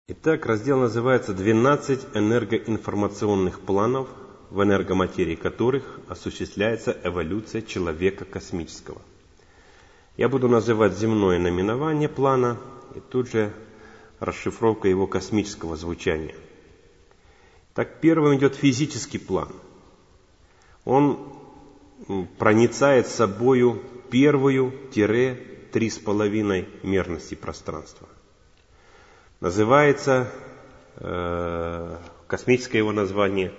Итак, раздел называется «12 энергоинформационных планов, в энергоматерии которых осуществляется эволюция человека космического». Я буду называть земное наименование плана и тут же расшифровка его космического звучания. Так, первым идет физический план. Он проницает собою первую 3,5 мерности пространства. Называется космическое его название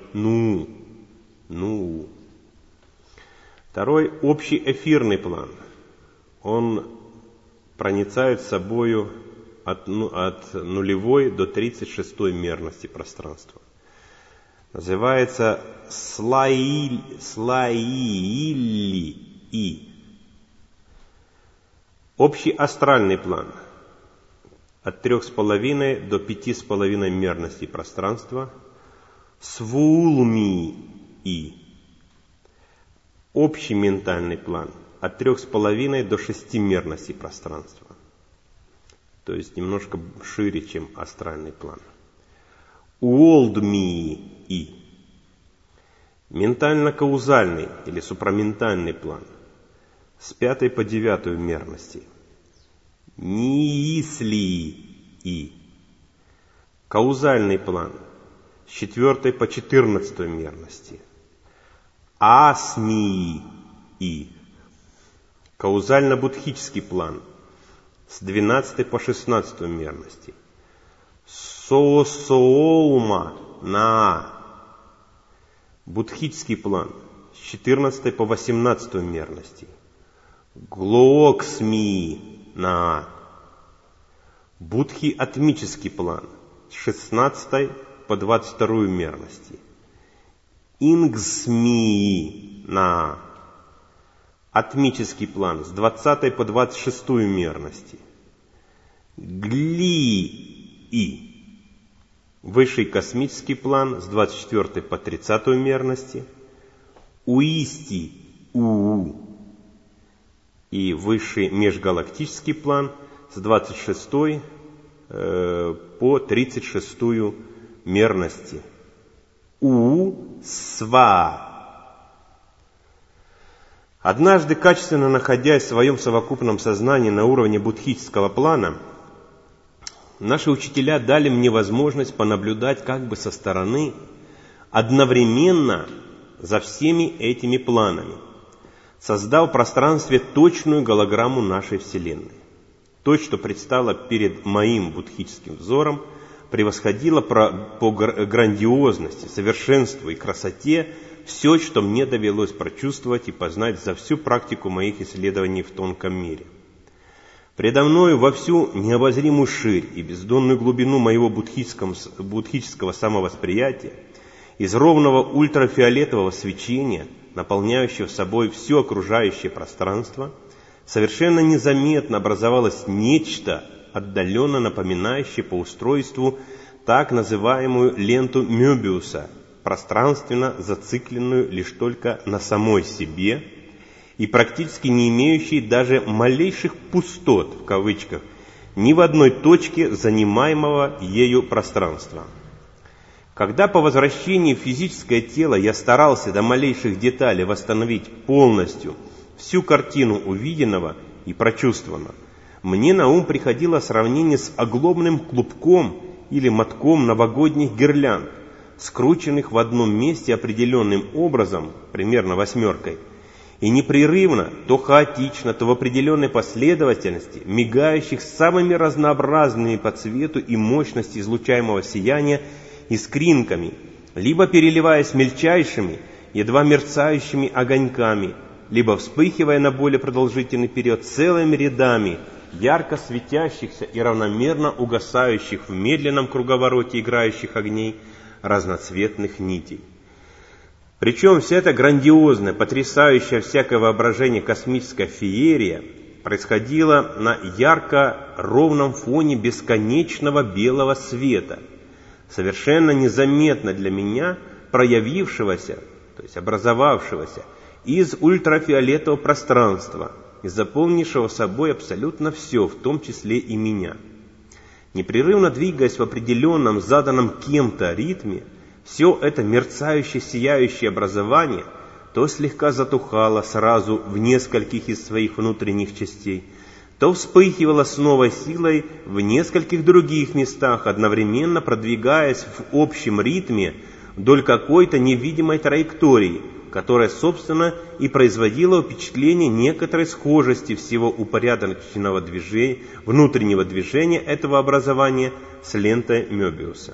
Ну. Второй – общий эфирный план. Он проницает собою от 0 до 36 мерности пространства. Называется Слаили. Общий астральный план. От 3,5 до 5,5 мерностей пространства. Свулми. Общий ментальный план. От 3,5 до 6 мерностей пространства. То есть немножко шире, чем астральный план. Уолдми. Ментально-каузальный или супраментальный план. С 5 по 9 мерности. Ниисли. Каузальный план. С 4 по 14 мерности. Асни. Каузально-будхический план. С 12 по 16 мерности. Сосоума. Будхический план. С 14 по 18 мерности. Глоксми. Будхи-атмический план. С 16 по 22 мерности. Ингсми. Атмический план. С 20 по 26 мерности. Гли. Высший космический план. С 24 по 30 мерности. Уисти. И высший межгалактический план с 26 по 36 мерности. Сва. Однажды, качественно находясь в своем совокупном сознании на уровне будхического плана, наши учителя дали мне возможность понаблюдать как бы со стороны одновременно за всеми этими планами, создав в пространстве точную голограмму нашей Вселенной. То, что предстало перед моим будхическим взором, превосходило по грандиозности, совершенству и красоте все, что мне довелось прочувствовать и познать за всю практику моих исследований в тонком мире. Предо мною во всю необозримую ширь и бездонную глубину моего будхического самовосприятия из ровного ультрафиолетового свечения, наполняющего собой все окружающее пространство, совершенно незаметно образовалось нечто, отдаленно напоминающее по устройству так называемую ленту Мёбиуса, пространственно зацикленную лишь только на самой себе и практически не имеющей даже малейших «пустот» в кавычках ни в одной точке занимаемого ею пространства. Когда по возвращении в физическое тело я старался до малейших деталей восстановить полностью всю картину увиденного и прочувствованного, мне на ум приходило сравнение с оглобным клубком или мотком новогодних гирлянд, скрученных в одном месте определенным образом, примерно 8, и непрерывно, то хаотично, то в определенной последовательности, мигающих самыми разнообразными по цвету и мощности излучаемого сияния искринками, либо переливаясь мельчайшими, едва мерцающими огоньками, либо вспыхивая на более продолжительный период целыми рядами ярко светящихся и равномерно угасающих в медленном круговороте играющих огней разноцветных нитей. Причем вся эта грандиозная, потрясающая всякое воображение космическая феерия происходила на ярко-ровном фоне бесконечного белого света, совершенно незаметно для меня проявившегося, то есть образовавшегося из ультрафиолетового пространства и заполнившего собой абсолютно все, в том числе и меня. Непрерывно двигаясь в определенном, заданном кем-то ритме, все это мерцающее, сияющее образование то слегка затухало сразу в нескольких из своих внутренних частей, то вспыхивало с новой силой в нескольких других местах, одновременно продвигаясь в общем ритме вдоль какой-то невидимой траектории, которая, собственно, и производила впечатление некоторой схожести всего упорядоченного движения, внутреннего движения этого образования с лентой Мёбиуса.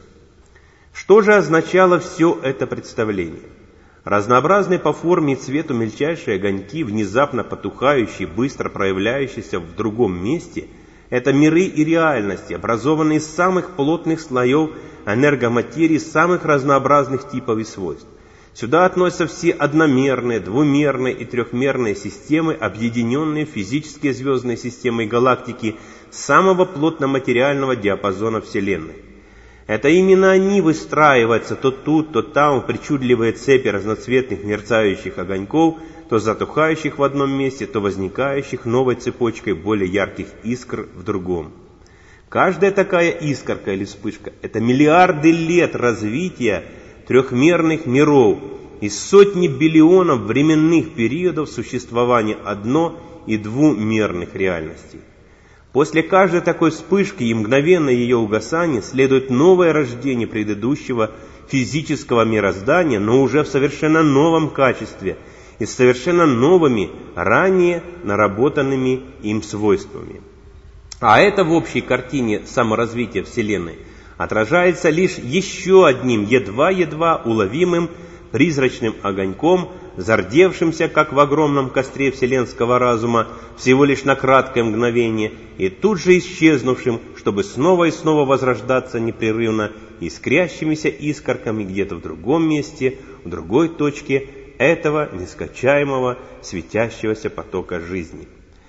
Что же означало все это представление? Разнообразные по форме и цвету мельчайшие огоньки, внезапно потухающие, быстро проявляющиеся в другом месте, это миры и реальности, образованные из самых плотных слоев энергоматерии самых разнообразных типов и свойств. Сюда относятся все одномерные, двумерные и трехмерные системы, объединенные физические звездные системы и галактики самого плотно-материального диапазона Вселенной. Это именно они выстраиваются то тут, то там в причудливые цепи разноцветных мерцающих огоньков, то затухающих в одном месте, то возникающих новой цепочкой более ярких искр в другом. Каждая такая искорка или вспышка – это миллиарды лет развития трехмерных миров и сотни биллионов временных периодов существования одно- и двумерных реальностей. После каждой такой вспышки и мгновенного ее угасания следует новое рождение предыдущего физического мироздания, но уже в совершенно новом качестве и с совершенно новыми, ранее наработанными им свойствами. А это в общей картине саморазвития Вселенной отражается лишь еще одним едва-едва уловимым призрачным огоньком, зардевшимся, как в огромном костре вселенского разума, всего лишь на краткое мгновение, и тут же исчезнувшим, чтобы снова и снова возрождаться непрерывно искрящимися искорками где-то в другом месте, в другой точке этого нескончаемого светящегося потока жизни.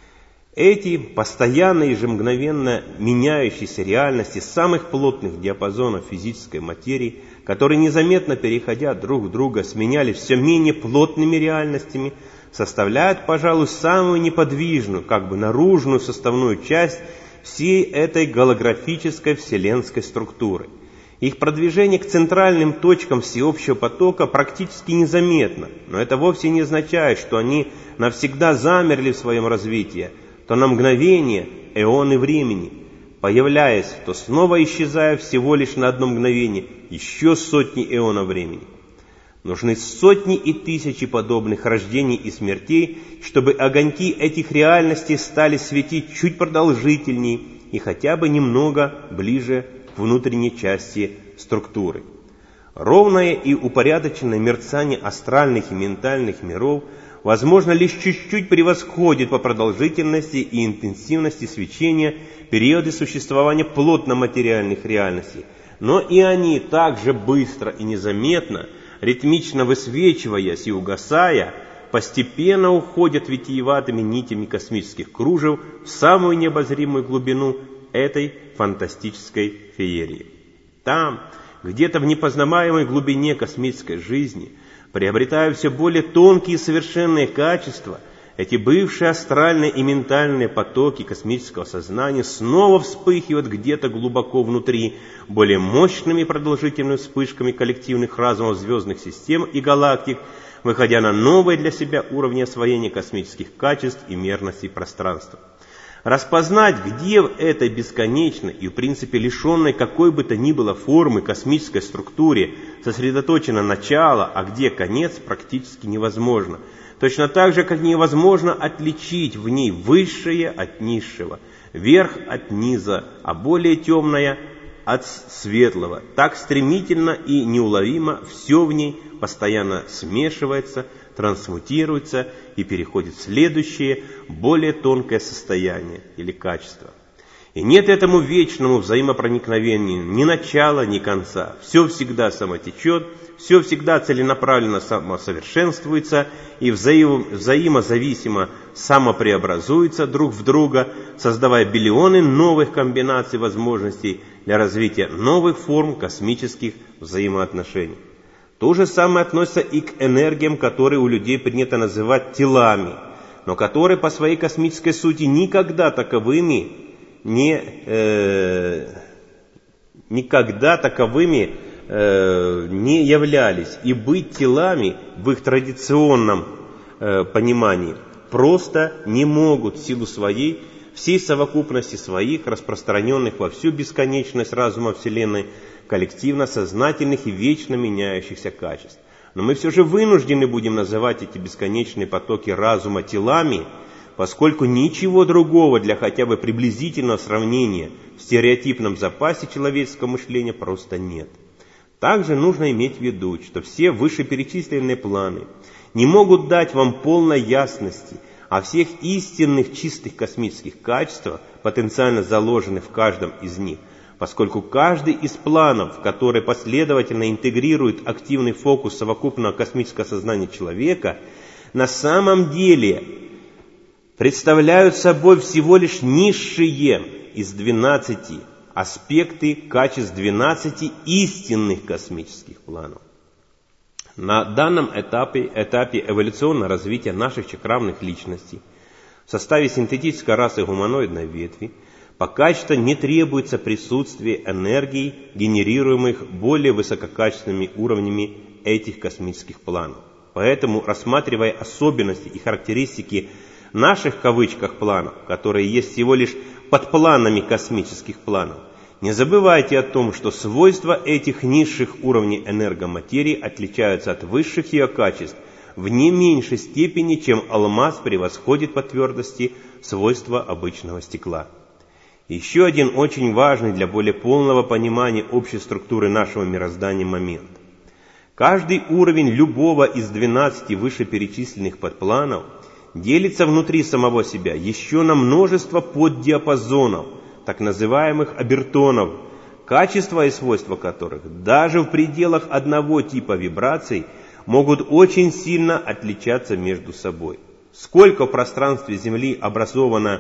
Эти постоянные ежемгновенно меняющиеся реальности самых плотных диапазонов физической материи, которые незаметно переходя друг в друга сменялись все менее плотными реальностями, составляют, пожалуй, самую неподвижную, как бы наружную составную часть всей этой голографической вселенской структуры. Их продвижение к центральным точкам всеобщего потока практически незаметно, но это вовсе не означает, что они навсегда замерли в своем развитии, то на мгновение, эоны времени, появляясь, то снова исчезая всего лишь на одно мгновение, еще сотни эонов времени. Нужны сотни и тысячи подобных рождений и смертей, чтобы огоньки этих реальностей стали светить чуть продолжительнее и хотя бы немного ближе к внутренней части структуры. Ровное и упорядоченное мерцание астральных и ментальных миров возможно, лишь чуть-чуть превосходит по продолжительности и интенсивности свечения периоды существования плотно-материальных реальностей. Но и они также быстро и незаметно, ритмично высвечиваясь и угасая, постепенно уходят витиеватыми нитями космических кружев в самую необозримую глубину этой фантастической феерии. Там, где-то в непознаваемой глубине космической жизни, приобретая все более тонкие и совершенные качества, эти бывшие астральные и ментальные потоки космического сознания снова вспыхивают где-то глубоко внутри более мощными продолжительными вспышками коллективных разумов звездных систем и галактик, выходя на новые для себя уровни освоения космических качеств и мерностей пространства. Распознать, где в этой бесконечной и в принципе лишенной какой бы то ни было формы космической структуре сосредоточено начало, а где конец, практически невозможно. Точно так же, как невозможно отличить в ней высшее от низшего, верх от низа, а более темное от светлого. Так стремительно и неуловимо все в ней постоянно смешивается, трансмутируется и переходит в следующее, более тонкое состояние или качество. И нет этому вечному взаимопроникновению ни начала, ни конца. Все всегда самотечет, все всегда целенаправленно самосовершенствуется и взаимозависимо самопреобразуется друг в друга, создавая биллионы новых комбинаций возможностей для развития новых форм космических взаимоотношений. То же самое относится и к энергиям, которые у людей принято называть телами, но которые по своей космической сути никогда таковыми не никогда таковыми не являлись. И быть телами в их традиционном понимании просто не могут в силу всей совокупности своих, распространенных во всю бесконечность разума Вселенной, коллективно сознательных и вечно меняющихся качеств. Но мы все же вынуждены будем называть эти бесконечные потоки разума телами, поскольку ничего другого для хотя бы приблизительного сравнения в стереотипном запасе человеческого мышления просто нет. Также нужно иметь в виду, что все вышеперечисленные планы не могут дать вам полной ясности о всех истинных чистых космических качествах, потенциально заложенных в каждом из них, поскольку каждый из планов, который последовательно интегрирует активный фокус совокупного космического сознания человека, на самом деле представляют собой всего лишь низшие из 12 аспекты качеств 12 истинных космических планов. На данном этапе эволюционного развития наших чакравных личностей в составе синтетической расы гуманоидной ветви пока что не требуется присутствие энергий, генерируемых более высококачественными уровнями этих космических планов. Поэтому, рассматривая особенности и характеристики наших в кавычках планов, которые есть всего лишь подпланами космических планов, не забывайте о том, что свойства этих низших уровней энергоматерии отличаются от высших ее качеств в не меньшей степени, чем алмаз превосходит по твердости свойства обычного стекла. Еще один очень важный для более полного понимания общей структуры нашего мироздания момент. Каждый уровень любого из 12 вышеперечисленных подпланов делится внутри самого себя еще на множество поддиапазонов, так называемых обертонов, качества и свойства которых даже в пределах одного типа вибраций могут очень сильно отличаться между собой. Сколько в пространстве Земли образовано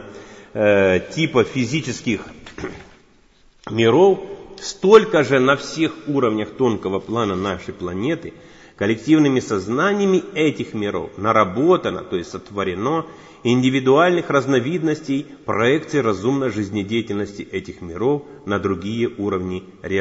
типов физических миров, столько же на всех уровнях тонкого плана нашей планеты коллективными сознаниями этих миров наработано, то есть сотворено, индивидуальных разновидностей проекций разумной жизнедеятельности этих миров на другие уровни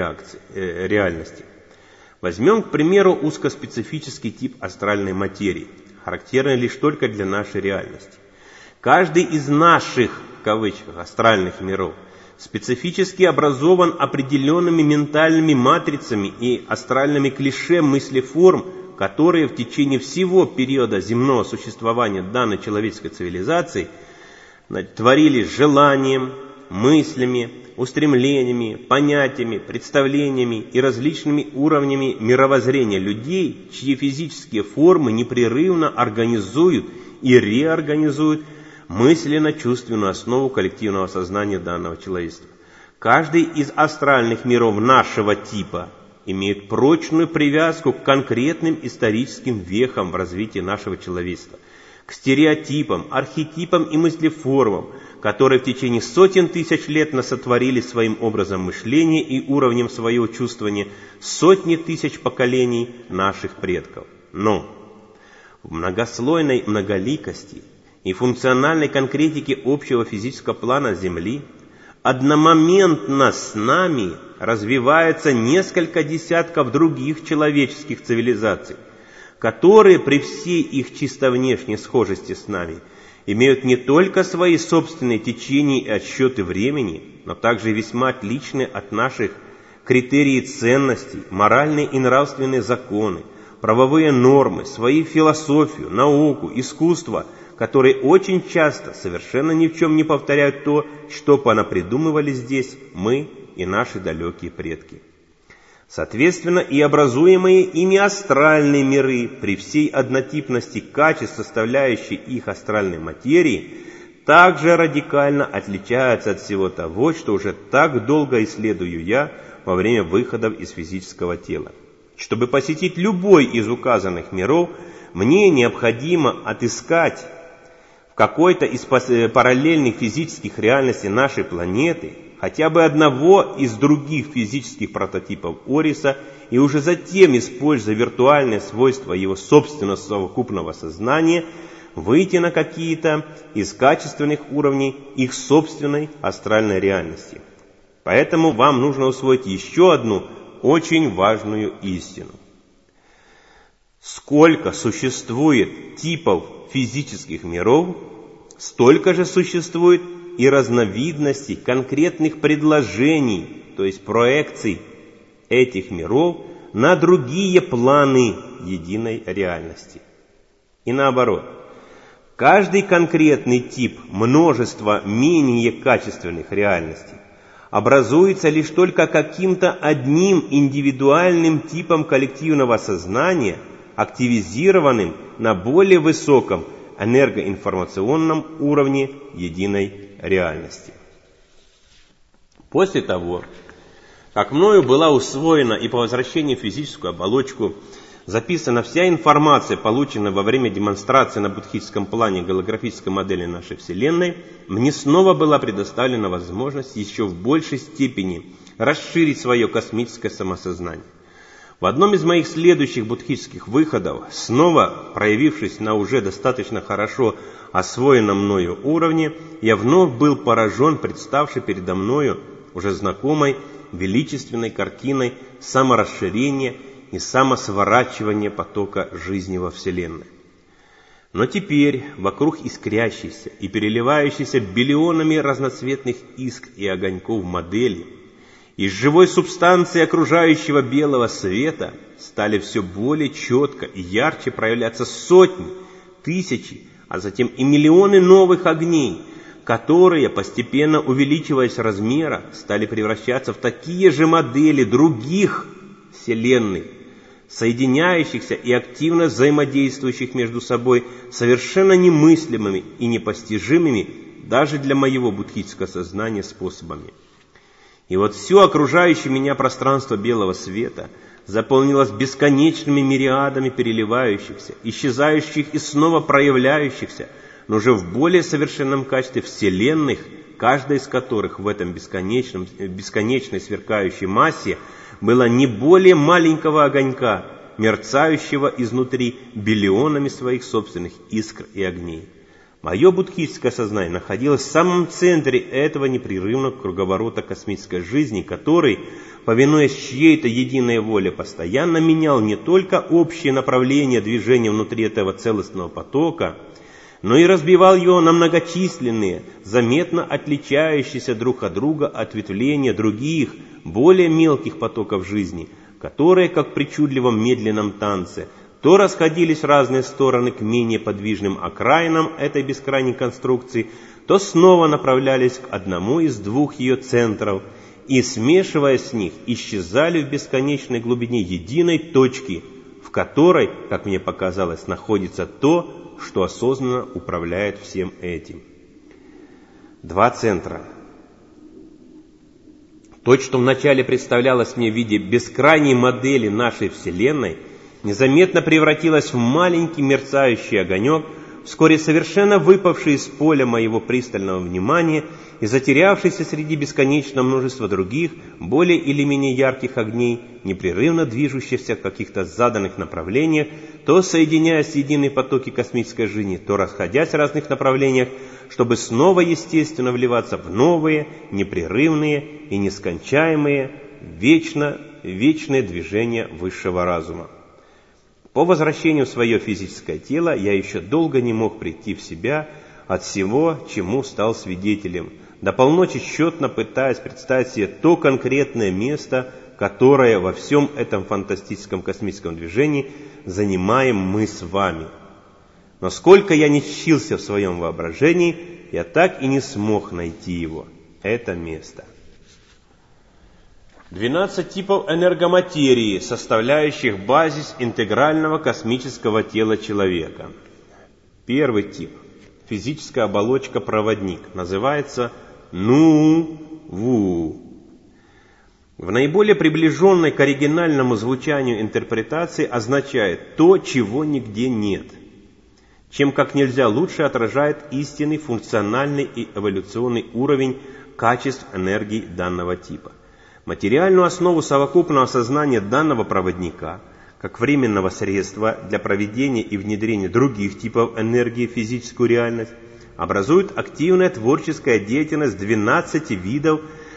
реальности. Возьмем, к примеру, узкоспецифический тип астральной материи, характерный лишь только для нашей реальности. Каждый из наших, в кавычках, астральных миров специфически образован определенными ментальными матрицами и астральными клише мыслеформ, которые в течение всего периода земного существования данной человеческой цивилизации творились желанием, мыслями, устремлениями, понятиями, представлениями и различными уровнями мировоззрения людей, чьи физические формы непрерывно организуют и реорганизуют мысленно-чувственную основу коллективного сознания данного человечества. Каждый из астральных миров нашего типа имеет прочную привязку к конкретным историческим вехам в развитии нашего человечества, к стереотипам, архетипам и мыслеформам, которые в течение сотен тысяч лет насотворили своим образом мышления и уровнем своего чувствования сотни тысяч поколений наших предков. Но в многослойной многоликости и функциональной конкретике общего физического плана Земли одномоментно с нами развивается несколько десятков других человеческих цивилизаций, которые при всей их чисто внешней схожести с нами имеют не только свои собственные течения и отсчеты времени, но также весьма отличные от наших критерии ценностей, моральные и нравственные законы, правовые нормы, свою философию, науку, искусство, которые очень часто совершенно ни в чем не повторяют то, что понапридумывали здесь мы и наши далекие предки. Соответственно, и образуемые ими астральные миры при всей однотипности качеств, составляющей их астральной материи, также радикально отличаются от всего того, что уже так долго исследую я во время выходов из физического тела. Чтобы посетить любой из указанных миров, мне необходимо отыскать в какой-то из параллельных физических реальностей нашей планеты хотя бы одного из других физических прототипов Ориса и уже затем, используя виртуальные свойства его собственного совокупного сознания, выйти на какие-то из качественных уровней их собственной астральной реальности. Поэтому вам нужно усвоить еще одну очень важную истину. Сколько существует типов физических миров, столько же существует и разновидностей конкретных предложений, то есть проекций этих миров на другие планы единой реальности. И наоборот, каждый конкретный тип множества менее качественных реальностей образуется лишь только каким-то одним индивидуальным типом коллективного сознания, активизированным на более высоком энергоинформационном уровне единой реальности. После того, как мною была усвоена и по возвращении в физическую оболочку записана вся информация, полученная во время демонстрации на буддхистском плане голографической модели нашей Вселенной, мне снова была предоставлена возможность еще в большей степени расширить свое космическое самосознание. В одном из моих следующих буддхистских выходов, снова проявившись на уже достаточно хорошо освоенном мною уровне, я вновь был поражен представшей передо мною уже знакомой величественной картиной саморасширения и самосворачивания потока жизни во Вселенной. Но теперь вокруг искрящейся и переливающейся биллионами разноцветных искр и огоньков модели из живой субстанции окружающего белого света стали все более четко и ярче проявляться сотни, тысячи, а затем и миллионы новых огней, которые, постепенно увеличиваясь размера, стали превращаться в такие же модели других вселенных, соединяющихся и активно взаимодействующих между собой совершенно немыслимыми и непостижимыми даже для моего буддхистского сознания способами. И вот все окружающее меня пространство белого света заполнилось бесконечными мириадами переливающихся, исчезающих и снова проявляющихся, но уже в более совершенном качестве вселенных, каждая из которых в этом бесконечной сверкающей массе была не более маленького огонька, мерцающего изнутри биллионами своих собственных искр и огней. Мое буддхистское сознание находилось в самом центре этого непрерывного круговорота космической жизни, который, повинуясь чьей-то единой воле, постоянно менял не только общее направление движения внутри этого целостного потока, но и разбивал его на многочисленные, заметно отличающиеся друг от друга ответвления других, более мелких потоков жизни, которые, как в причудливом медленном танце, то расходились в разные стороны к менее подвижным окраинам этой бескрайней конструкции, то снова направлялись к одному из двух ее центров и, смешиваясь с них, исчезали в бесконечной глубине единой точки, в которой, как мне показалось, находится то, что осознанно управляет всем этим. Два центра. То, что вначале представлялось мне в виде бескрайней модели нашей Вселенной, незаметно превратилось в маленький мерцающий огонек, вскоре совершенно выпавший из поля моего пристального внимания и затерявшийся среди бесконечного множества других, более или менее ярких огней, непрерывно движущихся в каких-то заданных направлениях, то соединяясь в единые потоки космической жизни, то расходясь в разных направлениях, чтобы снова естественно вливаться в новые, непрерывные и нескончаемые, вечные движения высшего разума. По возвращению в свое физическое тело я еще долго не мог прийти в себя от всего, чему стал свидетелем, до полночи тщетно пытаясь представить себе то конкретное место, которое во всем этом фантастическом космическом движении занимаем мы с вами. Но сколько я ни чился в своем воображении, я так и не смог найти его, это место. 12 типов энергоматерии, составляющих базис интегрального космического тела человека. Первый тип – физическая оболочка-проводник, называется Ну-Ву. В наиболее приближенной к оригинальному звучанию интерпретации означает «то, чего нигде нет», чем как нельзя лучше отражает истинный функциональный и эволюционный уровень качеств энергии данного типа. Материальную основу совокупного сознания данного проводника, как временного средства для проведения и внедрения других типов энергии в физическую реальность, образует активная творческая деятельность 12 видов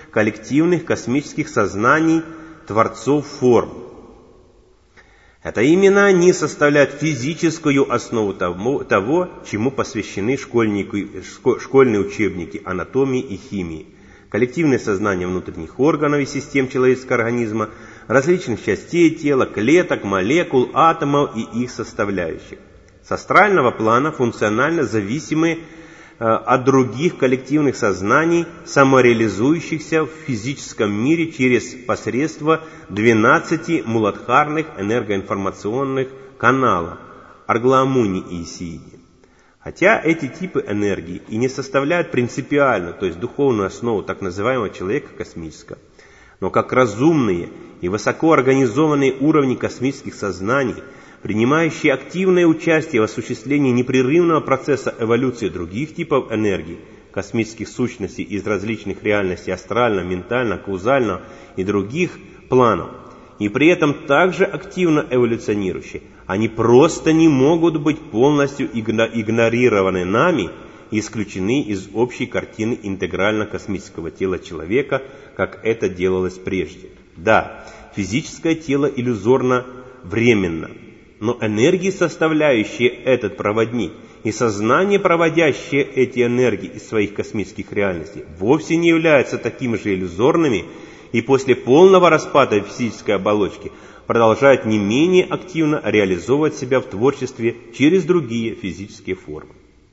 коллективных космических сознаний творцов форм. Это именно они составляют физическую основу того, чему посвящены школьные учебники анатомии и химии. Коллективное сознание внутренних органов и систем человеческого организма, различных частей тела, клеток, молекул, атомов и их составляющих. С астрального плана функционально зависимы от других коллективных сознаний, самореализующихся в физическом мире через посредство 12 муладхарных энергоинформационных каналов Аргламуни и Исииди. Хотя эти типы энергии и не составляют принципиальную, то есть духовную основу так называемого человека космического, но как разумные и высокоорганизованные уровни космических сознаний, принимающие активное участие в осуществлении непрерывного процесса эволюции других типов энергии, космических сущностей из различных реальностей астрального, ментального, каузального и других планов, и при этом также активно эволюционирующие, они просто не могут быть полностью игнорированы нами и исключены из общей картины интегрально-космического тела человека, как это делалось прежде. Да, физическое тело иллюзорно временно, но энергии, составляющие этот проводник, и сознание, проводящее эти энергии из своих космических реальностей, вовсе не являются такими же иллюзорными и после полного распада физической оболочки продолжают не менее активно реализовывать себя в творчестве через другие физические формы.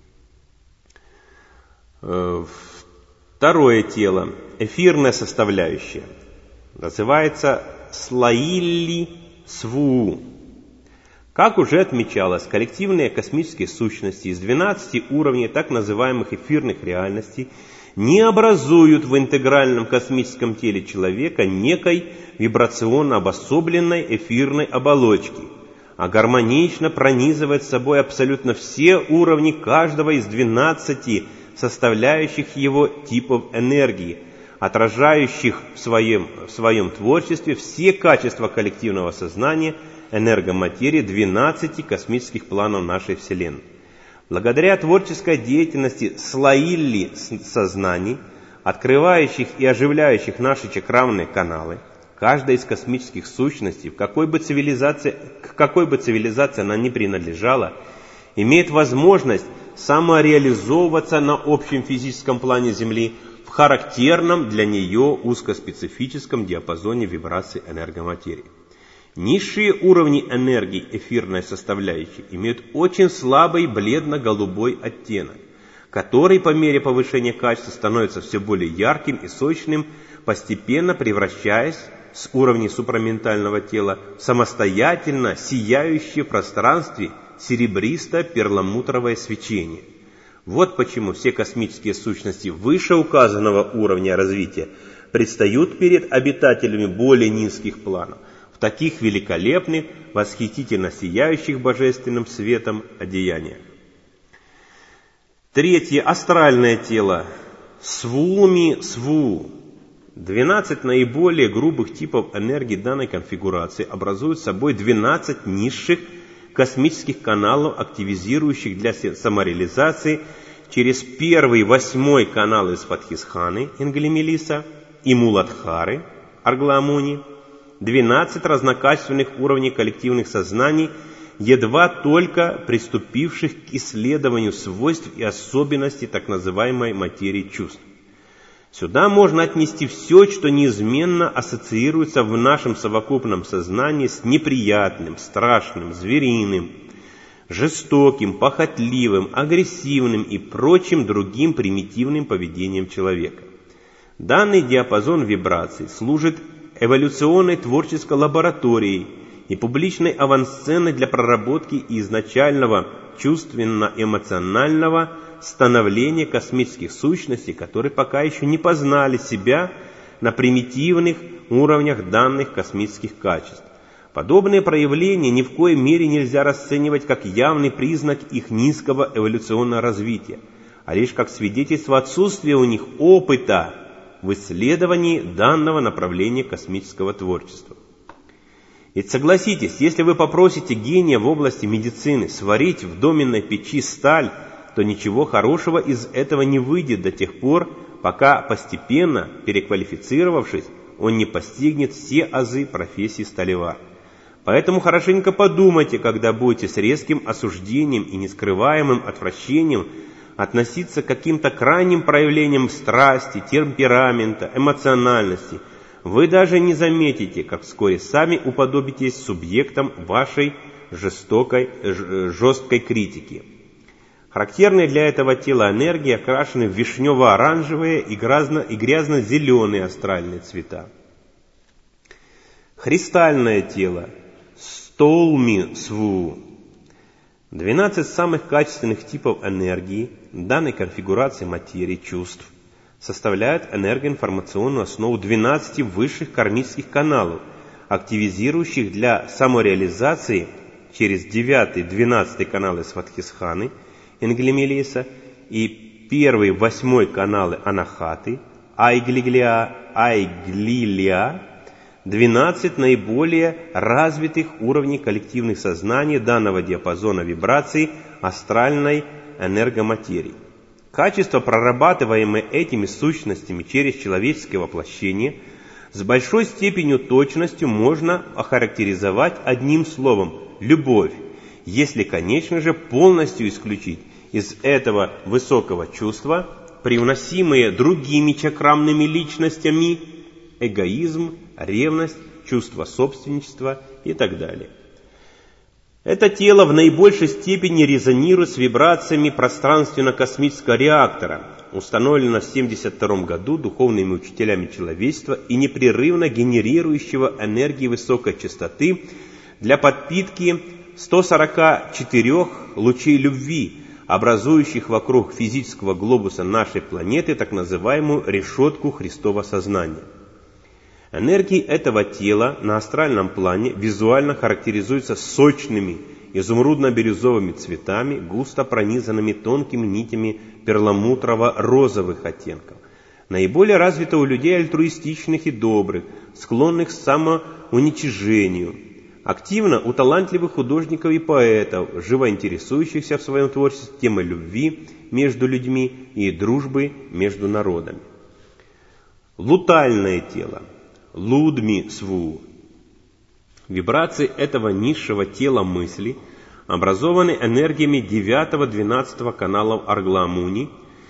Второе тело, эфирная составляющая, называется слаилли сву. Как уже отмечалось, коллективные космические сущности из 12 уровней так называемых эфирных реальностей не образуют в интегральном космическом теле человека некой вибрационно обособленной эфирной оболочки, а гармонично пронизывают собой абсолютно все уровни каждого из 12 составляющих его типов энергии, отражающих в своем творчестве все качества коллективного сознания, энергоматерии 12 космических планов нашей Вселенной. Благодаря творческой деятельности слаилли сознаний, открывающих и оживляющих наши чакравные каналы, каждая из космических сущностей, к какой бы цивилизации она ни принадлежала, имеет возможность самореализовываться на общем физическом плане Земли в характерном для нее узкоспецифическом диапазоне вибраций энергоматерии. Низшие уровни энергии эфирной составляющей имеют очень слабый бледно-голубой оттенок, который по мере повышения качества становится все более ярким и сочным, постепенно превращаясь с уровней супраментального тела в самостоятельно сияющее в пространстве серебристо-перламутровое свечение. Вот почему все космические сущности вышеуказанного уровня развития предстают перед обитателями более низких планов в таких великолепных, восхитительно сияющих божественным светом одеяниях. Третье, астральное тело. Сву. 12 наиболее грубых типов энергии данной конфигурации образуют собой 12 низших космических каналов, активизирующих для самореализации через первый 8 канал из Фатхисханы, Энгелемелиса, и Муладхары, Аргламуни, 12 разнокачественных уровней коллективных сознаний, едва только приступивших к исследованию свойств и особенностей так называемой материи чувств. Сюда можно отнести все, что неизменно ассоциируется в нашем совокупном сознании с неприятным, страшным, звериным, жестоким, похотливым, агрессивным и прочим другим примитивным поведением человека. Данный диапазон вибраций служит эволюционной творческой лабораторией и публичной авансценой для проработки изначального чувственно-эмоционального становления космических сущностей, которые пока еще не познали себя на примитивных уровнях данных космических качеств. Подобные проявления ни в коей мере нельзя расценивать как явный признак их низкого эволюционного развития, а лишь как свидетельство отсутствия у них опыта в исследовании данного направления космического творчества. Ведь согласитесь, если вы попросите гения в области медицины сварить в доменной печи сталь, то ничего хорошего из этого не выйдет до тех пор, пока постепенно, переквалифицировавшись, он не постигнет все азы профессии столевар. Поэтому хорошенько подумайте, когда будете с резким осуждением и нескрываемым отвращением относиться к каким-то крайним проявлениям страсти, темперамента, эмоциональности. Вы даже не заметите, как вскоре сами уподобитесь субъектам вашей жесткой критики. Характерные для этого тела энергии окрашены в вишнево-оранжевые и грязно-зеленые астральные цвета. Христальное тело Столми-сву. 12 самых качественных типов энергии данной конфигурации материи чувств составляют энергоинформационную основу 12 высших кармических каналов, активизирующих для самореализации через 9-12 каналы Сватхисханы, Энгелемелиса, и 1-8 каналы Анахаты, Айглилия, 12 наиболее развитых уровней коллективных сознаний данного диапазона вибраций астральной энергоматерии. Качества, прорабатываемые этими сущностями через человеческое воплощение, с большой степенью точностью можно охарактеризовать одним словом – любовь, если, конечно же, полностью исключить из этого высокого чувства привносимые другими чакрамными личностями эгоизм, ревность, чувство собственничества и так далее. Это тело в наибольшей степени резонирует с вибрациями пространственно-космического реактора, установленного в 1972 году духовными учителями человечества и непрерывно генерирующего энергии высокой частоты для подпитки 144 лучей любви, образующих вокруг физического глобуса нашей планеты так называемую решетку Христова сознания. Энергии этого тела на астральном плане визуально характеризуются сочными изумрудно-бирюзовыми цветами, густо пронизанными тонкими нитями перламутрово-розовых оттенков. Наиболее развито у людей альтруистичных и добрых, склонных к самоуничижению. Активно у талантливых художников и поэтов, живо интересующихся в своем творчестве темой любви между людьми и дружбы между народами. Лутальное тело. Лудми-сву. Вибрации этого низшего тела мысли образованы энергиями 9-12 каналов Аргла-Муни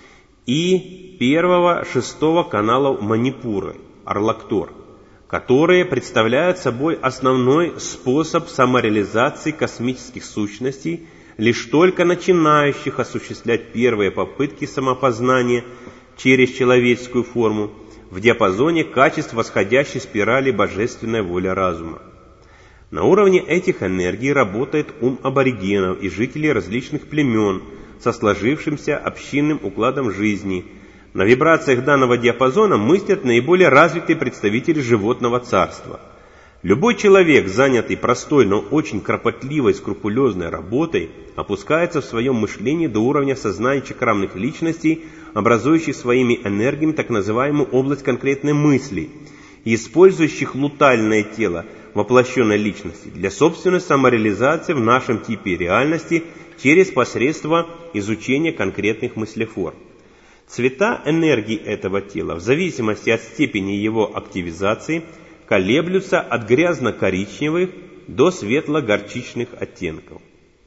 и 1-6 каналов Манипуры, Арлактор, которые представляют собой основной способ самореализации космических сущностей, лишь только начинающих осуществлять первые попытки самопознания через человеческую форму, в диапазоне качеств восходящей спирали божественная воля разума. На уровне этих энергий работает ум аборигенов и жителей различных племен со сложившимся общинным укладом жизни. На вибрациях данного диапазона мыслят наиболее развитые представители животного царства. Любой человек, занятый простой, но очень кропотливой, скрупулезной работой, опускается в своем мышлении до уровня сознания чакрамных личностей, образующих своими энергиями так называемую область конкретной мысли и использующих лутальное тело воплощенной личности для собственной самореализации в нашем типе реальности через посредство изучения конкретных мыслеформ. Цвета энергии этого тела в зависимости от степени его активизации колеблются от грязно-коричневых до светло-горчичных оттенков.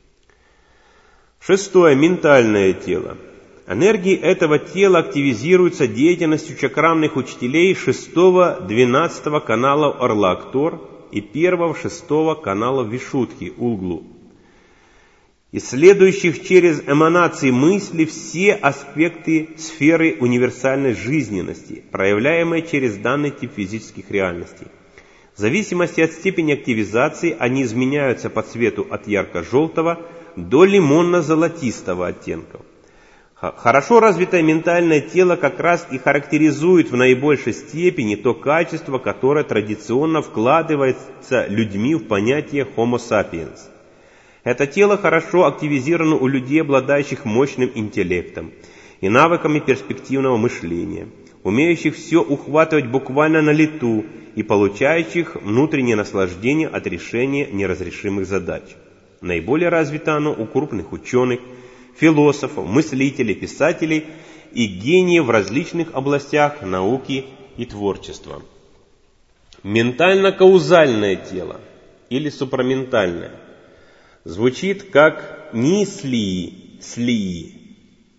6. Ментальное тело. Энергии этого тела активизируются деятельностью чакрамных учителей 6-12 каналов Арлактор и 1-6 каналов Вишудхи, Улглу, исследующих через эманации мысли все аспекты сферы универсальной жизненности, проявляемые через данный тип физических реальностей. В зависимости от степени активизации они изменяются по цвету от ярко-желтого до лимонно-золотистого оттенков. Хорошо развитое ментальное тело как раз и характеризует в наибольшей степени то качество, которое традиционно вкладывается людьми в понятие Homo sapiens. Это тело хорошо активизировано у людей, обладающих мощным интеллектом и навыками перспективного мышления, умеющих все ухватывать буквально на лету и получающих внутреннее наслаждение от решения неразрешимых задач. Наиболее развито оно у крупных ученых, философов, мыслителей, писателей и гениев в различных областях науки и творчества. Ментально-каузальное тело или супраментальное звучит как нислии.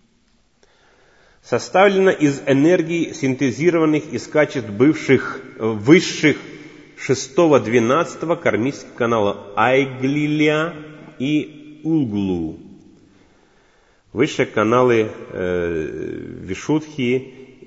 Составлено из энергий, синтезированных из качеств высших 6-12 кармических каналов Айглиля и Улглу. Высшие каналы Вишудхи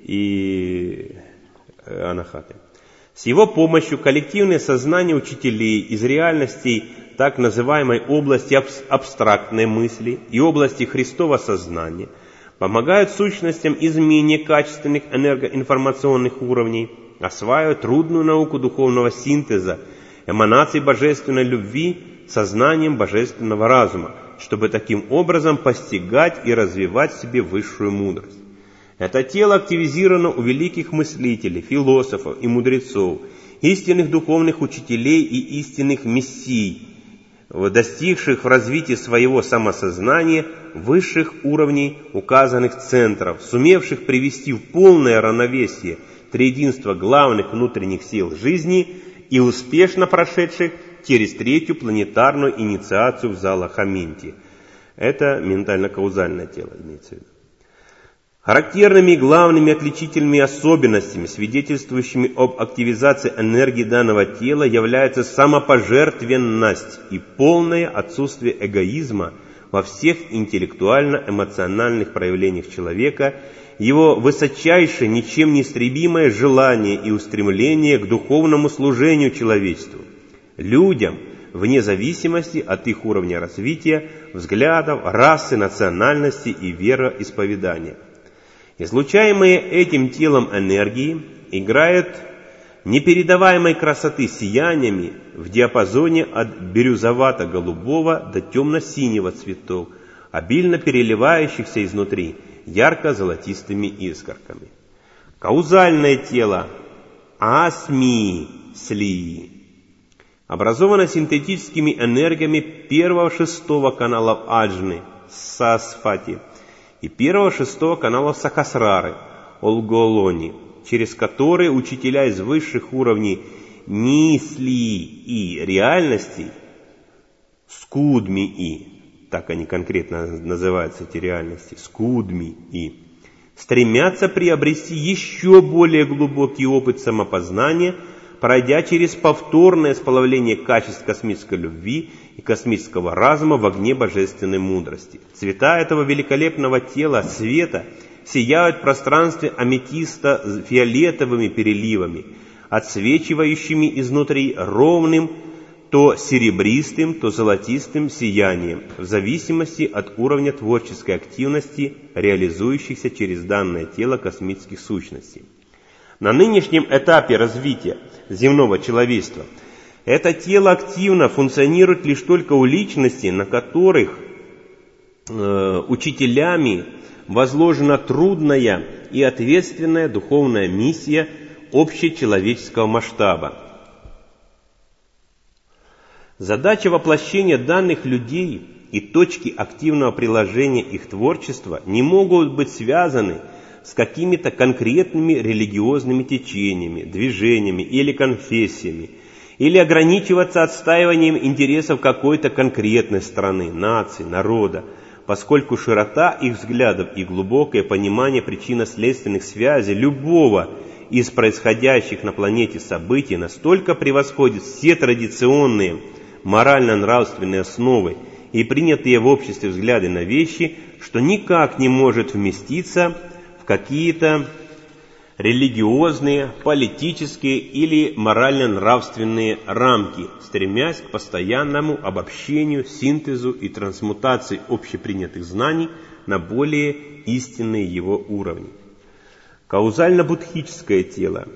и Анахаты. С его помощью коллективное сознание учителей из реальностей так называемой области абстрактной мысли и области Христова сознания помогают сущностям из менее качественных энергоинформационных уровней осваивать трудную науку духовного синтеза, эманаций божественной любви сознанием божественного разума, чтобы таким образом постигать и развивать в себе высшую мудрость. Это тело активизировано у великих мыслителей, философов и мудрецов, истинных духовных учителей и истинных мессий, достигших в развитии своего самосознания высших уровней указанных центров, сумевших привести в полное равновесие триединство главных внутренних сил жизни и успешно прошедших через третью планетарную инициацию в Залахаменте. Это ментально-каузальное тело имеется в виду. Характерными главными отличительными особенностями, свидетельствующими об активизации энергии данного тела, является самопожертвенность и полное отсутствие эгоизма во всех интеллектуально-эмоциональных проявлениях человека, его высочайшее, ничем не истребимое желание и устремление к духовному служению человечеству, людям, вне зависимости от их уровня развития, взглядов, расы, национальности и вероисповедания. Излучаемые этим телом энергии играют непередаваемой красоты сияниями в диапазоне от бирюзовато-голубого до темно-синего цветов, обильно переливающихся изнутри ярко-золотистыми искорками. Каузальное тело Асми-Сли образовано синтетическими энергиями 1-6 каналов Аджны, Сасфати, и 1-6 каналов Сахасрары, Олголони, через которые учителя из высших уровней Нислии и реальностей, Скудми-И, так они конкретно называются, эти реальности, Скудми-И, стремятся приобрести еще более глубокий опыт самопознания, пройдя через повторное сплавление качеств космической любви и космического разума в огне божественной мудрости. Цвета этого великолепного тела света сияют в пространстве аметиста фиолетовыми переливами, отсвечивающими изнутри ровным, то серебристым, то золотистым сиянием, в зависимости от уровня творческой активности, реализующихся через данное тело космических сущностей. На нынешнем этапе развития земного человечества это тело активно функционирует лишь только у личностей, на которых учителями возложена трудная и ответственная духовная миссия общечеловеческого масштаба. Задача воплощения данных людей и точки активного приложения их творчества не могут быть связаны с какими-то конкретными религиозными течениями, движениями или конфессиями, или ограничиваться отстаиванием интересов какой-то конкретной страны, нации, народа, поскольку широта их взглядов и глубокое понимание причинно-следственных связей любого из происходящих на планете событий настолько превосходит все традиционные морально-нравственные основы и принятые в обществе взгляды на вещи, что никак не может вместиться в какие-то религиозные, политические или морально-нравственные рамки, стремясь к постоянному обобщению, синтезу и трансмутации общепринятых знаний на более истинные его уровни. Каузально-будхическое тело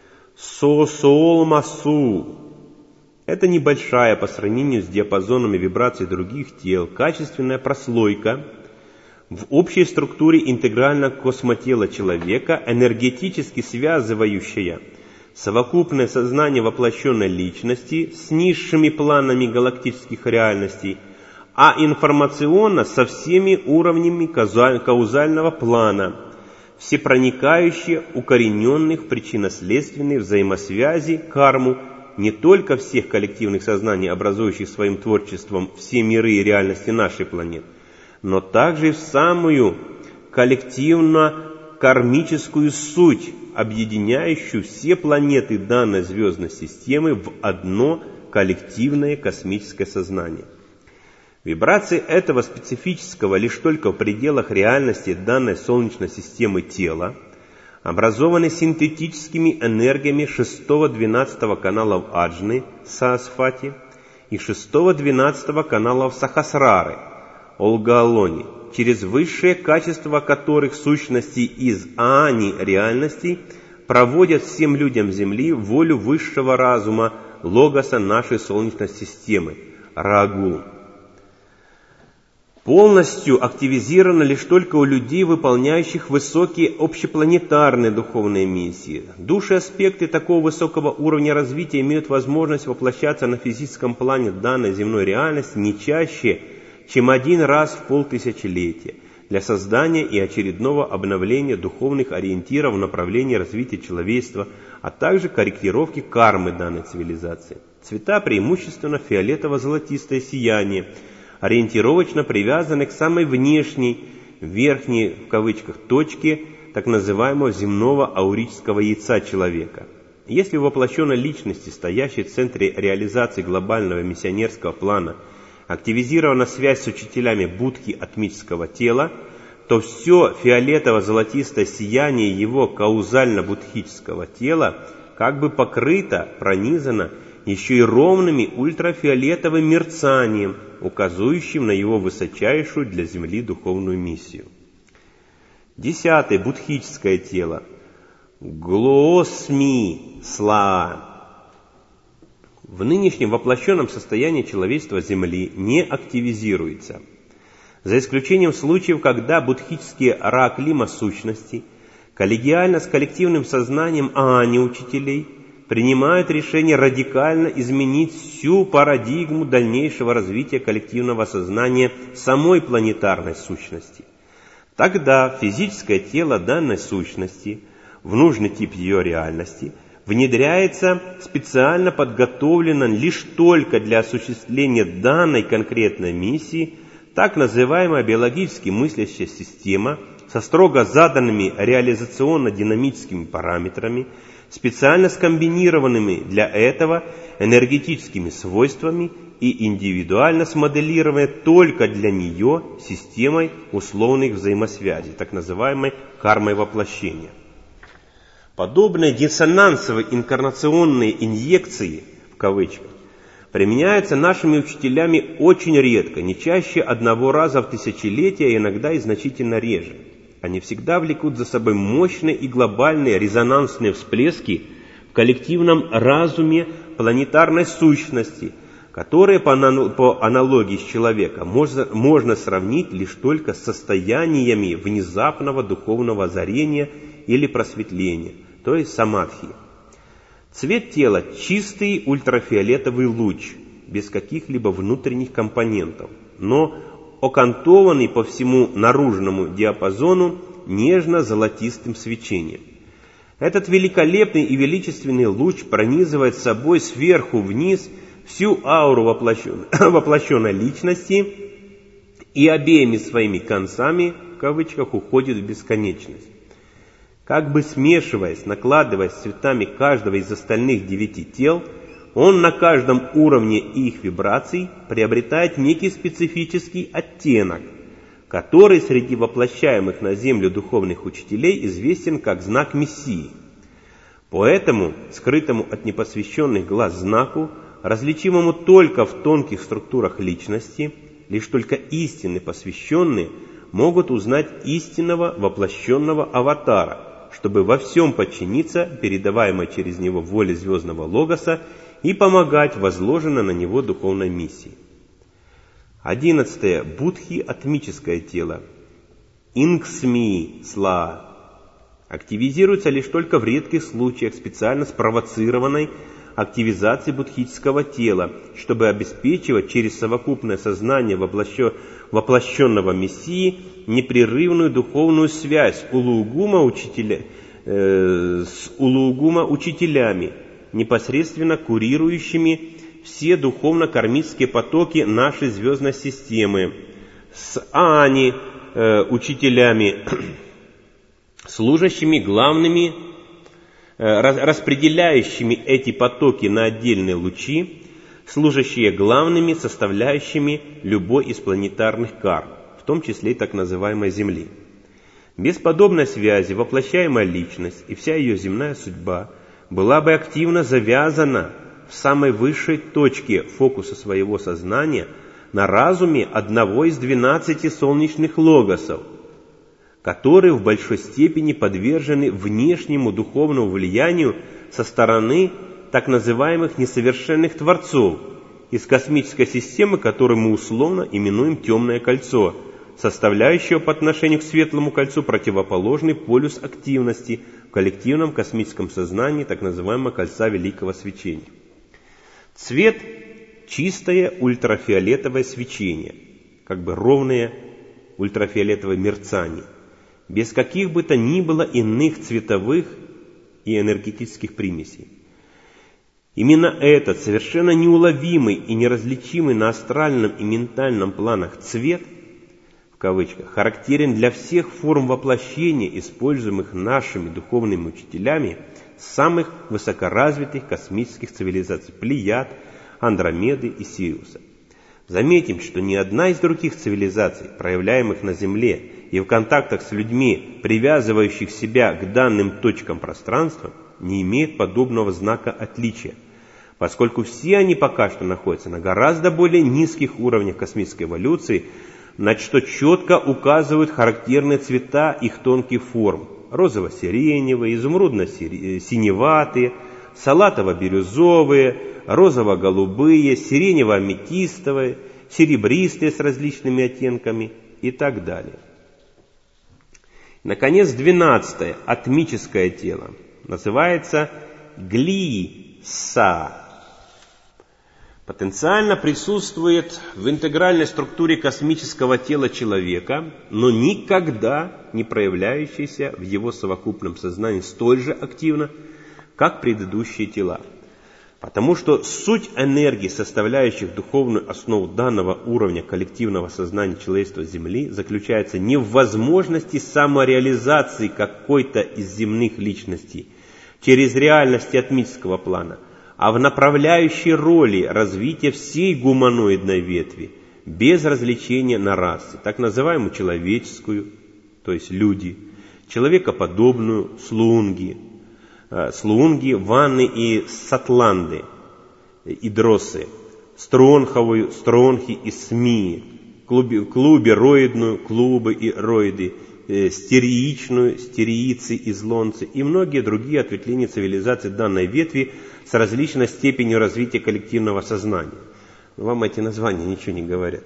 Сосоолмасу – это небольшая по сравнению с диапазонами вибраций других тел качественная прослойка в общей структуре интегрального космотела человека, энергетически связывающая совокупное сознание воплощенной личности с низшими планами галактических реальностей, а информационно со всеми уровнями каузального плана, всепроникающие, укорененных в причинно-следственной взаимосвязи карму не только всех коллективных сознаний, образующих своим творчеством все миры и реальности нашей планеты, но также и в самую коллективно-кармическую суть, объединяющую все планеты данной звездной системы в одно коллективное космическое сознание. Вибрации этого специфического лишь только в пределах реальности данной Солнечной системы тела образованы синтетическими энергиями 6-12 каналов Аджны, Сарасвати, и 6-12 каналов Сахасрары, Олга-Алони, через высшее качество которых сущности из Аани реальностей проводят всем людям Земли волю высшего разума, логоса нашей Солнечной системы, Рагу. Полностью активизировано лишь только у людей, выполняющих высокие общепланетарные духовные миссии. Души-аспекты такого высокого уровня развития имеют возможность воплощаться на физическом плане данной земной реальности не чаще, чем один раз в полтысячелетия, для создания и очередного обновления духовных ориентиров в направлении развития человечества, а также корректировки кармы данной цивилизации. Цвета преимущественно фиолетово-золотистое сияние, ориентировочно привязаны к самой внешней, верхней, в кавычках, точке так называемого земного аурического яйца человека. Если у воплощенной личности, стоящей в центре реализации глобального миссионерского плана, активизирована связь с учителями будхи атмического тела, то все фиолетово-золотистое сияние его каузально-будхического тела как бы покрыто, пронизано еще и ровными ультрафиолетовым мерцанием, указывающим на его высочайшую для Земли духовную миссию. 10. Будхическое тело. Глоосми Слаа. В нынешнем воплощенном состоянии человечества Земли не активизируется, за исключением случаев, когда будхические рааклима сущности коллегиально с коллективным сознанием Аани учителей принимают решение радикально изменить всю парадигму дальнейшего развития коллективного сознания самой планетарной сущности. Тогда физическое тело данной сущности, в нужный тип ее реальности, внедряется специально подготовлено лишь только для осуществления данной конкретной миссии, так называемая биологически мыслящая система со строго заданными реализационно-динамическими параметрами, специально скомбинированными для этого энергетическими свойствами и индивидуально смоделированной только для нее системой условных взаимосвязей, так называемой кармой воплощения. Подобные диссонансовые инкарнационные инъекции, в кавычках, применяются нашими учителями очень редко, не чаще одного раза в тысячелетие, а иногда и значительно реже. Они всегда влекут за собой мощные и глобальные резонансные всплески в коллективном разуме планетарной сущности, которые по аналогии с человеком можно сравнить лишь только с состояниями внезапного духовного озарения или просветления, то есть самадхи. Цвет тела – чистый ультрафиолетовый луч, без каких-либо внутренних компонентов, но окантованный по всему наружному диапазону нежно-золотистым свечением. Этот великолепный и величественный луч пронизывает собой сверху вниз всю ауру воплощенной личности и обеими своими концами, в кавычках, уходит в бесконечность. Как бы смешиваясь, накладываясь цветами каждого из остальных 9 тел, он на каждом уровне их вибраций приобретает некий специфический оттенок, который среди воплощаемых на землю духовных учителей известен как знак Мессии. По этому, скрытому от непосвященных глаз знаку, различимому только в тонких структурах личности, лишь только истинно посвященные могут узнать истинного воплощенного аватара, чтобы во всем подчиниться передаваемой через него воле звездного логоса и помогать возложенной на него духовной миссии. 11. Будхи атмическое тело. Ингсми Слаа. Активизируется лишь только в редких случаях специально спровоцированной активизации будхического тела, чтобы обеспечивать через совокупное сознание воплощенного Мессии непрерывную духовную связь с улуугума-учителями, непосредственно курирующими все духовно-кармические потоки нашей звездной системы, с Аани, учителями, служащими главными, распределяющими эти потоки на отдельные лучи, служащие главными составляющими любой из планетарных карм, в том числе и так называемой Земли. Без подобной связи воплощаемая личность и вся ее земная судьба была бы активно завязана в самой высшей точке фокуса своего сознания на разуме одного из 12 солнечных логосов, которые в большой степени подвержены внешнему духовному влиянию со стороны так называемых несовершенных творцов из космической системы, которую мы условно именуем «темное кольцо», составляющего по отношению к светлому кольцу противоположный полюс активности в коллективном космическом сознании так называемого кольца великого свечения. Цвет – чистое ультрафиолетовое свечение, как бы ровное ультрафиолетовое мерцание, без каких бы то ни было иных цветовых и энергетических примесей. Именно этот совершенно неуловимый и неразличимый на астральном и ментальном планах цвет, в кавычках, характерен для всех форм воплощения, используемых нашими духовными учителями самых высокоразвитых космических цивилизаций Плеяд, Андромеды и Сириуса. Заметим, что ни одна из других цивилизаций, проявляемых на Земле и в контактах с людьми, привязывающих себя к данным точкам пространства, не имеет подобного знака отличия, поскольку все они пока что находятся на гораздо более низких уровнях космической эволюции, на что четко указывают характерные цвета их тонких форм: розово-сиреневые, изумрудно-синеватые, салатово-бирюзовые, розово-голубые, сиренево-аметистовые, серебристые с различными оттенками и так далее. Наконец, 12-е, атмическое тело, называется глиса. Потенциально присутствует в интегральной структуре космического тела человека, но никогда не проявляющийся в его совокупном сознании столь же активно, как предыдущие тела. Потому что суть энергии, составляющих духовную основу данного уровня коллективного сознания человечества Земли, заключается не в возможности самореализации какой-то из земных личностей через реальности атмического плана, а в направляющей роли развития всей гуманоидной ветви, без различения на расы, так называемую человеческую, то есть люди, человекоподобную, слунги, ванны и сатланды, идросы, стронховую, стронхи и смии, клубероидную, клубы и роиды, стериичную, стериицы и злонцы и многие другие ответвления цивилизации данной ветви с различной степенью развития коллективного сознания. Вам эти названия ничего не говорят.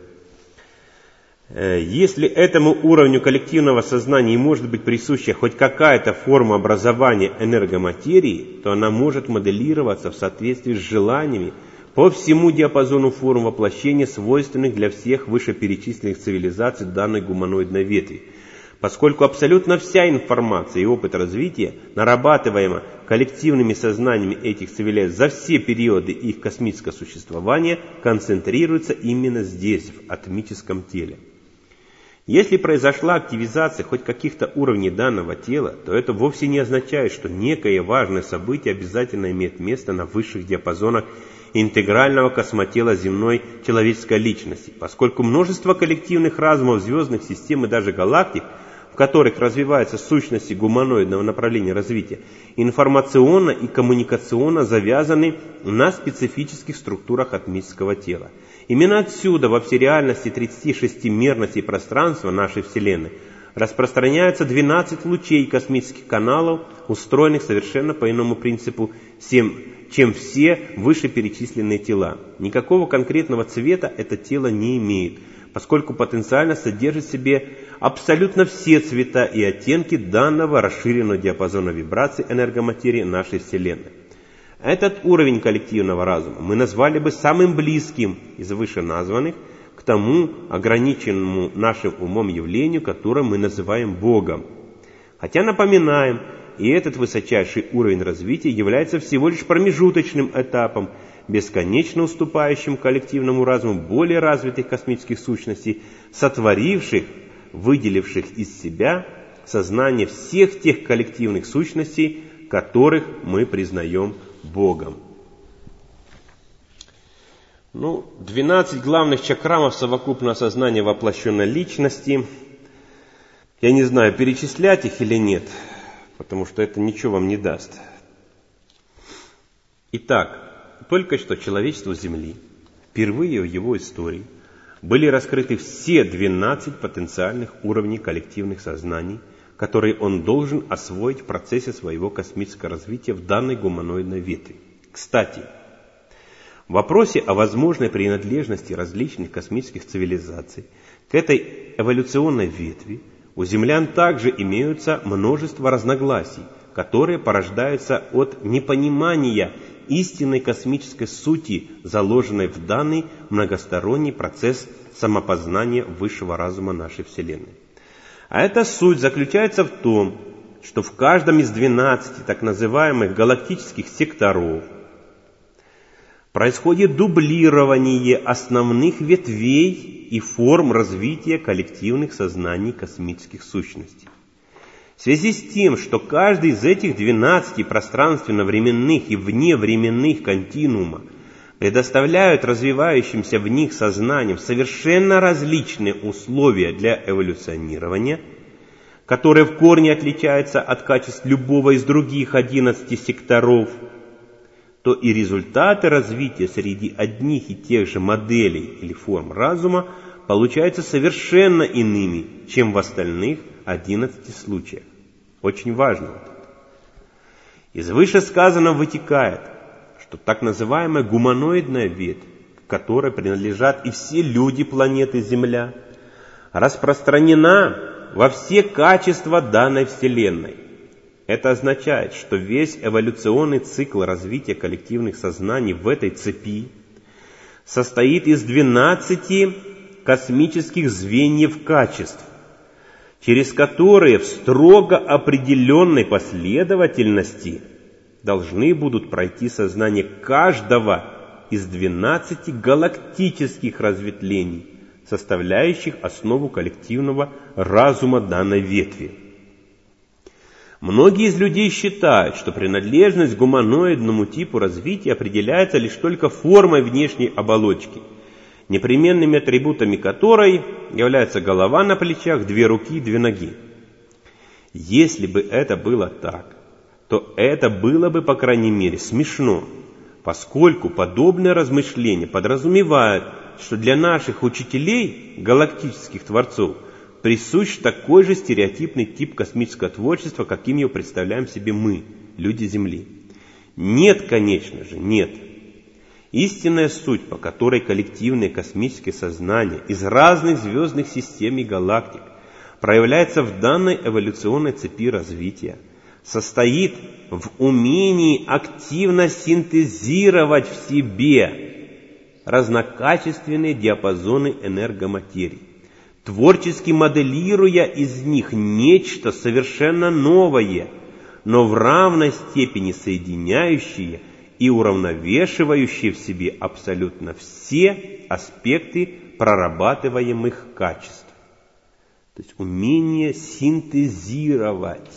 Если этому уровню коллективного сознания и может быть присуща хоть какая-то форма образования энергоматерии, то она может моделироваться в соответствии с желаниями по всему диапазону форм воплощения, свойственных для всех вышеперечисленных цивилизаций данной гуманоидной ветви, поскольку абсолютно вся информация и опыт развития, нарабатываемая коллективными сознаниями этих цивилизаций за все периоды их космического существования, концентрируется именно здесь, в атмическом теле. Если произошла активизация хоть каких-то уровней данного тела, то это вовсе не означает, что некое важное событие обязательно имеет место на высших диапазонах интегрального космотела земной человеческой личности, поскольку множество коллективных разумов звездных систем и даже галактик, в которых развиваются сущности гуманоидного направления развития, информационно и коммуникационно завязаны на специфических структурах атмического тела. Именно отсюда во всей реальности 36 мерностей пространства нашей Вселенной распространяются 12 лучей космических каналов, устроенных совершенно по иному принципу, чем все вышеперечисленные тела. Никакого конкретного цвета это тело не имеет, поскольку потенциально содержит в себе абсолютно все цвета и оттенки данного расширенного диапазона вибраций энергоматерии нашей Вселенной. Этот уровень коллективного разума мы назвали бы самым близким из вышеназванных к тому ограниченному нашим умом явлению, которое мы называем Богом. Хотя, напоминаем, и этот высочайший уровень развития является всего лишь промежуточным этапом, бесконечно уступающим коллективному разуму более развитых космических сущностей, сотворивших, выделивших из себя сознание всех тех коллективных сущностей, которых мы признаем Богом. 12 главных чакрамов совокупного сознания воплощенной личности. Я не знаю, перечислять их или нет, потому что это ничего вам не даст. Итак, только что человечеству Земли впервые в его истории были раскрыты все 12 потенциальных уровней коллективных сознаний, которые он должен освоить в процессе своего космического развития в данной гуманоидной ветви. Кстати, в вопросе о возможной принадлежности различных космических цивилизаций к этой эволюционной ветви у землян также имеются множество разногласий, которые порождаются от непонимания истинной космической сути, заложенной в данный многосторонний процесс самопознания высшего разума нашей Вселенной. А эта суть заключается в том, что в каждом из 12 так называемых галактических секторов происходит дублирование основных ветвей и форм развития коллективных сознаний космических сущностей. В связи с тем, что каждый из этих 12 пространственно-временных и вневременных континуума предоставляют развивающимся в них сознаниям совершенно различные условия для эволюционирования, которые в корне отличаются от качеств любого из других 11 секторов, то и результаты развития среди одних и тех же моделей или форм разума получаются совершенно иными, чем в остальных 11 случаях. Очень важно это. Из вышесказанного вытекает, что так называемая гуманоидная ветвь, к которой принадлежат и все люди планеты Земля, распространена во все качества данной Вселенной. Это означает, что весь эволюционный цикл развития коллективных сознаний в этой цепи состоит из 12 космических звеньев качеств, через которые в строго определенной последовательности должны будут пройти сознание каждого из 12 галактических разветвлений, составляющих основу коллективного разума данной ветви. Многие из людей считают, что принадлежность к гуманоидному типу развития определяется лишь только формой внешней оболочки, непременными атрибутами которой являются голова на плечах, 2 руки и 2 ноги. Если бы это было так, то это было бы, по крайней мере, смешно, поскольку подобное размышление подразумевает, что для наших учителей, галактических творцов, присущ такой же стереотипный тип космического творчества, каким его представляем себе мы, люди Земли. Нет, конечно же, нет. Истинная суть, по которой коллективные космические сознания из разных звездных систем и галактик проявляется в данной эволюционной цепи развития, состоит в умении активно синтезировать в себе разнокачественные диапазоны энергоматерии, творчески моделируя из них нечто совершенно новое, но в равной степени соединяющее и уравновешивающее в себе абсолютно все аспекты прорабатываемых качеств. То есть умение синтезировать.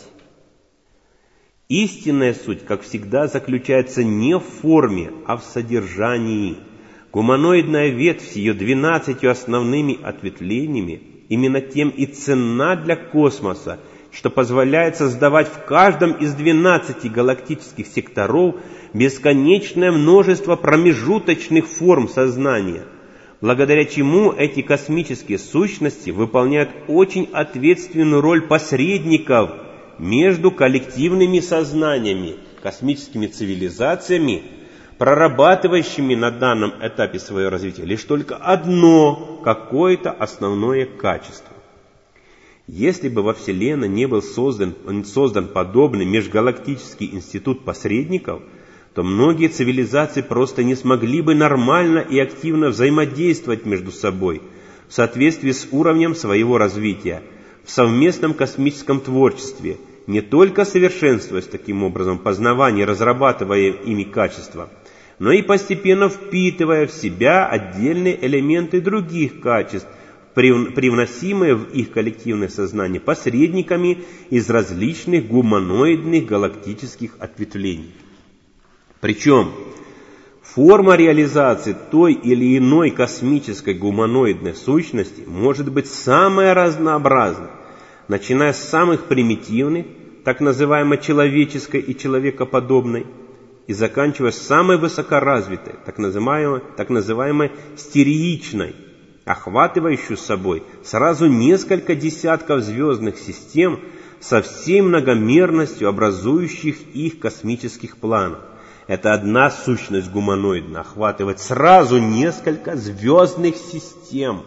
Истинная суть, как всегда, заключается не в форме, а в содержании. Гуманоидная ветвь с ее 12 основными ответвлениями именно тем и ценна для космоса, что позволяет создавать в каждом из 12 галактических секторов бесконечное множество промежуточных форм сознания, благодаря чему эти космические сущности выполняют очень ответственную роль посредников между коллективными сознаниями, космическими цивилизациями, прорабатывающими на данном этапе своего развития лишь только одно какое-то основное качество. Если бы во Вселенной не был создан подобный межгалактический институт посредников, то многие цивилизации просто не смогли бы нормально и активно взаимодействовать между собой, в соответствии с уровнем своего развития, в совместном космическом творчестве, не только совершенствуясь таким образом познавание, разрабатывая ими качества, но и постепенно впитывая в себя отдельные элементы других качеств, привносимые в их коллективное сознание посредниками из различных гуманоидных галактических ответвлений. Причем форма реализации той или иной космической гуманоидной сущности может быть самая разнообразная, начиная с самых примитивных, так называемой человеческой и человекоподобной, и заканчивая самой высокоразвитой, так называемой стереичной, охватывающей собой сразу несколько десятков звездных систем со всей многомерностью образующих их космических планов. Это одна сущность гуманоидна охватывает сразу несколько звездных систем.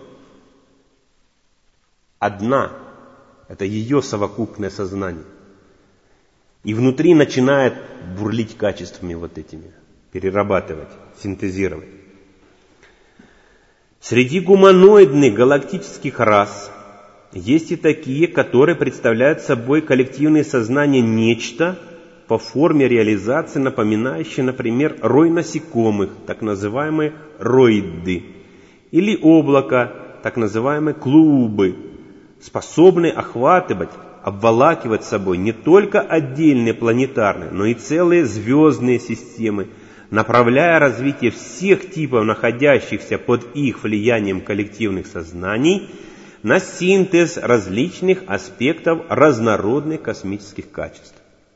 Одна. Это ее совокупное сознание. И внутри начинает бурлить качествами вот этими, перерабатывать, синтезировать. Среди гуманоидных галактических рас есть и такие, которые представляют собой коллективное сознание нечто по форме реализации, напоминающее, например, рой насекомых, так называемые роиды, или облако, так называемые клубы, способные охватывать, обволакивать собой не только отдельные планетарные, но и целые звездные системы, направляя развитие всех типов находящихся под их влиянием коллективных сознаний на синтез различных аспектов разнородных космических качеств.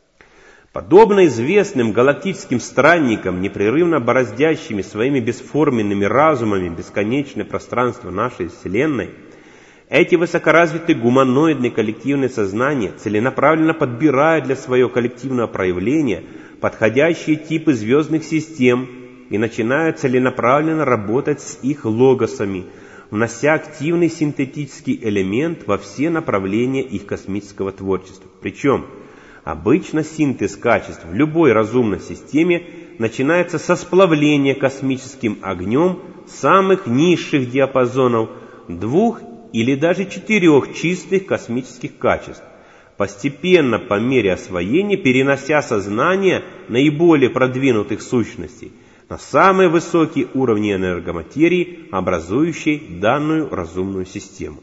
Подобно известным галактическим странникам, непрерывно бороздящими своими бесформенными разумами бесконечное пространство нашей Вселенной, эти высокоразвитые гуманоидные коллективные сознания целенаправленно подбирают для своего коллективного проявления подходящие типы звездных систем и начинают целенаправленно работать с их логосами, внося активный синтетический элемент во все направления их космического творчества. Причем обычно синтез качеств в любой разумной системе начинается со сплавления космическим огнем самых низших диапазонов 2 или даже 4 чистых космических качеств, постепенно по мере освоения перенося сознание наиболее продвинутых сущностей на самые высокие уровни энергоматерии, образующей данную разумную систему.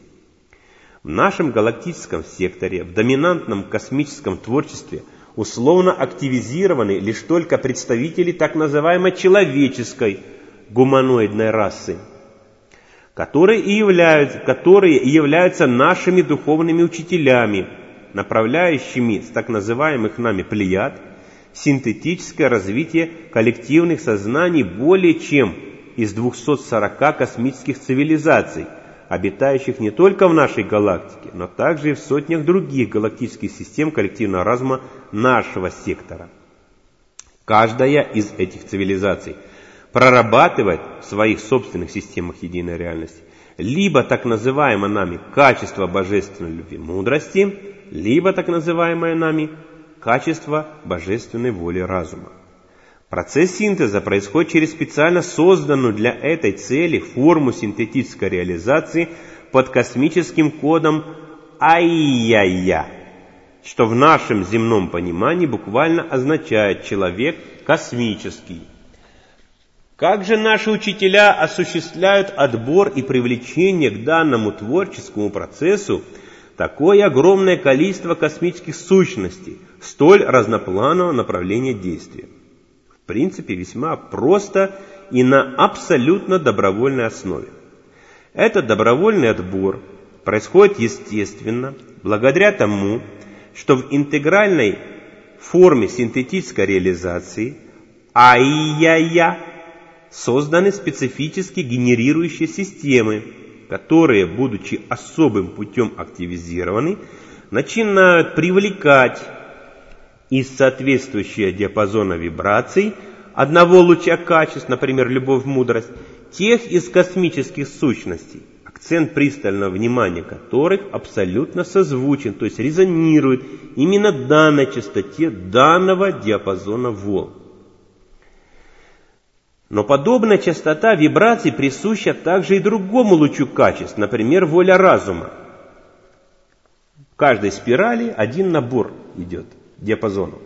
В нашем галактическом секторе, в доминантном космическом творчестве условно активизированы лишь только представители так называемой человеческой гуманоидной расы, которые и являются нашими духовными учителями, направляющими с так называемых нами плеяд синтетическое развитие коллективных сознаний более чем из 240 космических цивилизаций, обитающих не только в нашей галактике, но также и в сотнях других галактических систем коллективного разума нашего сектора. Каждая из этих цивилизаций прорабатывает в своих собственных системах единой реальности либо так называемое нами качество божественной любви мудрости, либо так называемое нами качество божественной воли разума. Процесс синтеза происходит через специально созданную для этой цели форму синтетической реализации под космическим кодом Айя-Я, что в нашем земном понимании буквально означает «человек космический». Как же наши учителя осуществляют отбор и привлечение к данному творческому процессу такое огромное количество космических сущностей, столь разнопланового направления действия? В принципе, весьма просто и на абсолютно добровольной основе. Этот добровольный отбор происходит естественно, благодаря тому, что в интегральной форме синтетической реализации Айя-Я созданы специфически генерирующие системы, которые, будучи особым путем активизированы, начинают привлекать из соответствующего диапазона вибраций одного луча качеств, например, любовь, мудрость, тех из космических сущностей, акцент пристального внимания которых абсолютно созвучен, то есть резонирует именно данной частоте данного диапазона волн. Но подобная частота вибраций присуща также и другому лучу качеств, например, воля разума. В каждой спирали один набор идет диапазону,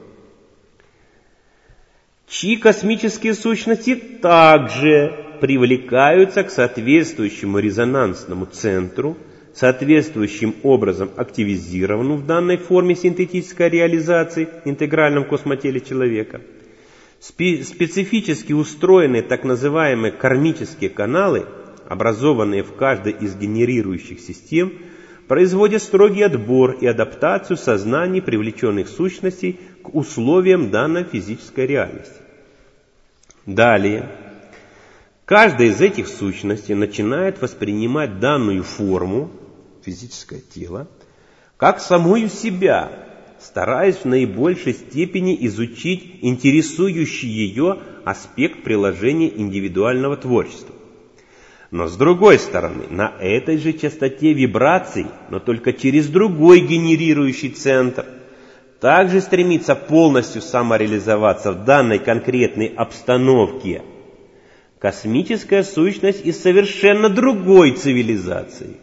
чьи космические сущности также привлекаются к соответствующему резонансному центру, соответствующим образом активизированному в данной форме синтетической реализации в интегральном космотеле человека. Специфически устроенные так называемые кармические каналы, образованные в каждой из генерирующих систем, производят строгий отбор и адаптацию сознаний привлеченных сущностей к условиям данной физической реальности. Далее, каждая из этих сущностей начинает воспринимать данную форму, физическое тело, как самую себя, стараясь в наибольшей степени изучить интересующий ее аспект приложения индивидуального творчества. Но с другой стороны, на этой же частоте вибраций, но только через другой генерирующий центр, также стремится полностью самореализоваться в данной конкретной обстановке космическая сущность из совершенно другой цивилизации.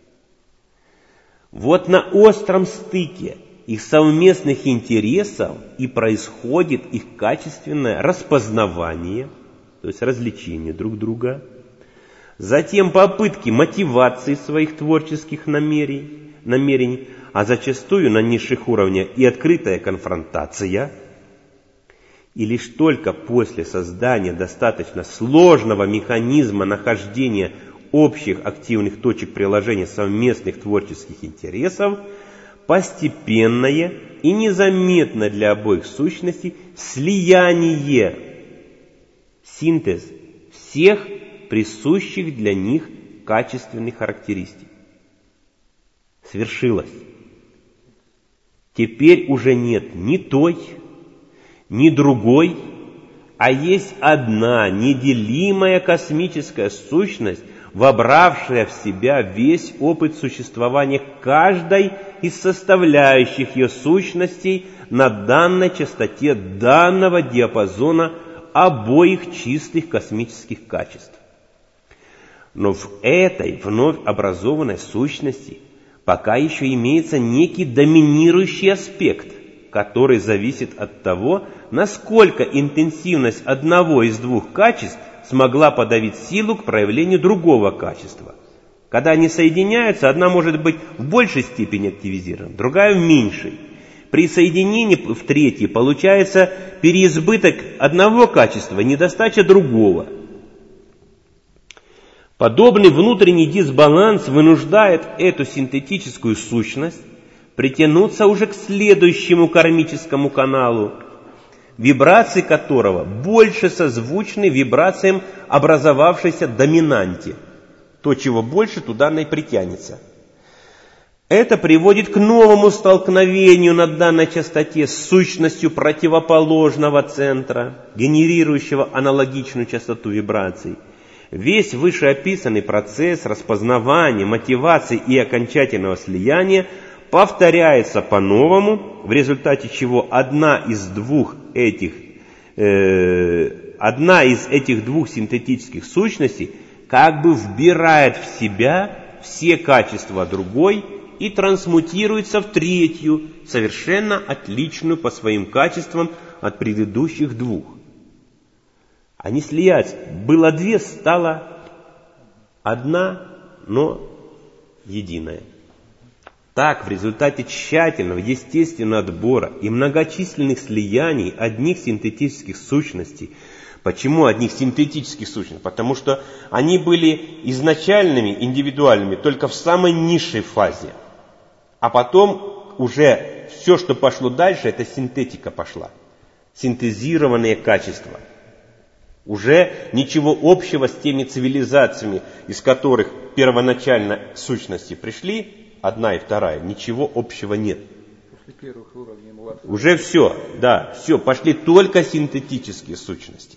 Вот на остром стыке их совместных интересов и происходит их качественное распознавание, то есть развлечение друг друга, затем попытки мотивации своих творческих намерений, а зачастую на низших уровнях и открытая конфронтация. И лишь только после создания достаточно сложного механизма нахождения общих активных точек приложения совместных творческих интересов, постепенное и незаметно для обоих сущностей слияние, синтез всех присущих для них качественных характеристик свершилось. Теперь уже нет ни той, ни другой, а есть одна неделимая космическая сущность, вобравшая в себя весь опыт существования каждой из составляющих ее сущностей на данной частоте данного диапазона обоих чистых космических качеств. Но в этой вновь образованной сущности пока еще имеется некий доминирующий аспект, который зависит от того, насколько интенсивность одного из двух качеств смогла подавить силу к проявлению другого качества. Когда они соединяются, одна может быть в большей степени активизирована, другая в меньшей. При соединении в третьей получается переизбыток одного качества, недостача другого. Подобный внутренний дисбаланс вынуждает эту синтетическую сущность притянуться уже к следующему кармическому каналу, вибрации которого больше созвучны вибрациям образовавшейся доминанте. То, чего больше, туда и притянется. Это приводит к новому столкновению на данной частоте с сущностью противоположного центра, генерирующего аналогичную частоту вибраций. Весь вышеописанный процесс распознавания, мотивации и окончательного слияния повторяется по-новому, в результате чего одна из этих двух синтетических сущностей как бы вбирает в себя все качества другой и трансмутируется в третью, совершенно отличную по своим качествам от предыдущих двух. Они слияются. Было две, стало одна, но единая. Так, в результате тщательного, естественного отбора и многочисленных слияний одних синтетических сущностей. Почему одних синтетических сущностей? Потому что они были изначальными, индивидуальными, только в самой низшей фазе. А потом уже все, что пошло дальше, это синтетика пошла. Синтезированные качества. Уже ничего общего с теми цивилизациями, из которых первоначально сущности пришли, одна и вторая, ничего общего нет. После первых уровней уже все, пошли только синтетические сущности.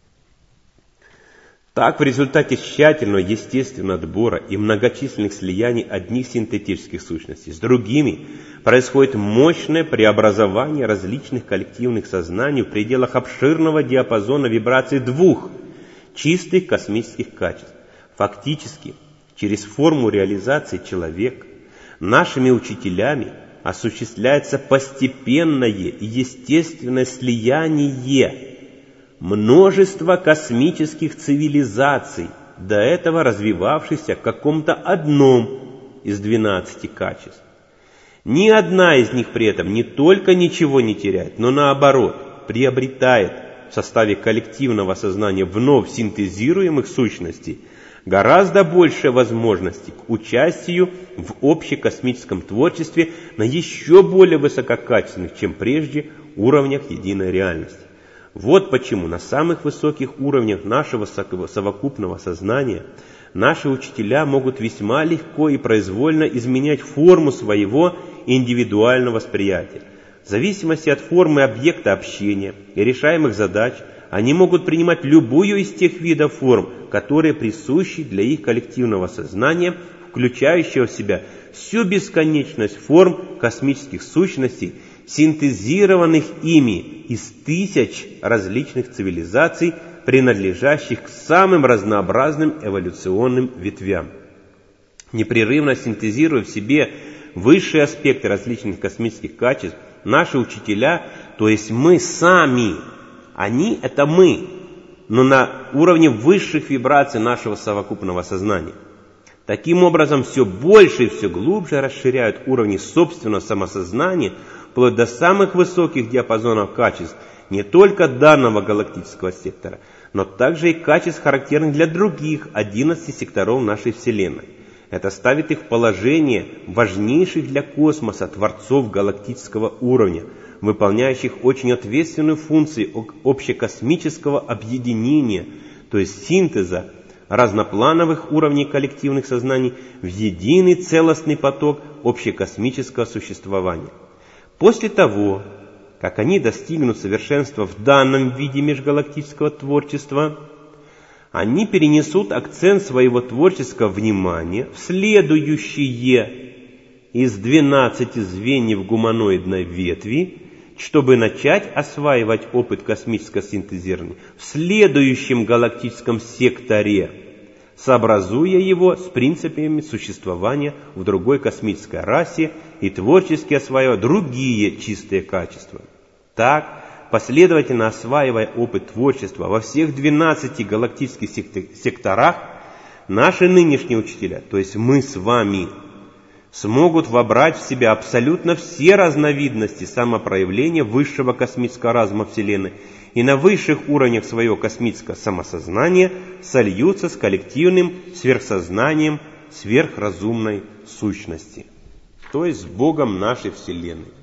Так, в результате тщательного естественного отбора и многочисленных слияний одних синтетических сущностей с другими происходит мощное преобразование различных коллективных сознаний в пределах обширного диапазона вибраций двух чистых космических качеств. Фактически, через форму реализации человека нашими учителями осуществляется постепенное и естественное слияние множества космических цивилизаций, до этого развивавшихся в каком-то одном из 12 качеств. Ни одна из них при этом не только ничего не теряет, но наоборот приобретает в составе коллективного сознания вновь синтезируемых сущностей гораздо больше возможностей к участию в общекосмическом творчестве на еще более высококачественных, чем прежде, уровнях единой реальности. Вот почему на самых высоких уровнях нашего совокупного сознания наши учителя могут весьма легко и произвольно изменять форму своего индивидуального восприятия. В зависимости от формы объекта общения и решаемых задач, они могут принимать любую из тех видов форм, которые присущи для их коллективного сознания, включающего в себя всю бесконечность форм космических сущностей, синтезированных ими из тысяч различных цивилизаций, принадлежащих к самым разнообразным эволюционным ветвям. Непрерывно синтезируя в себе высшие аспекты различных космических качеств, наши учителя, то есть мы сами, они — это мы, но на уровне высших вибраций нашего совокупного сознания. Таким образом, все больше и все глубже расширяют уровни собственного самосознания, вплоть до самых высоких диапазонов качеств не только данного галактического сектора, но также и качеств, характерных для других 11 секторов нашей Вселенной. Это ставит их в положение важнейших для космоса творцов галактического уровня, выполняющих очень ответственную функцию общекосмического объединения, то есть синтеза разноплановых уровней коллективных сознаний в единый целостный поток общекосмического существования. После того, как они достигнут совершенства в данном виде межгалактического творчества, они перенесут акцент своего творческого внимания в следующие из 12 звеньев гуманоидной ветви, чтобы начать осваивать опыт космического синтезирования в следующем галактическом секторе, сообразуя его с принципами существования в другой космической расе и творчески осваивая другие чистые качества. Так, последовательно осваивая опыт творчества во всех 12 галактических секторах, наши нынешние учителя, то есть мы с вами, смогут вобрать в себя абсолютно все разновидности самопроявления высшего космического разума Вселенной и на высших уровнях своего космического самосознания сольются с коллективным сверхсознанием сверхразумной сущности, то есть с Богом нашей Вселенной.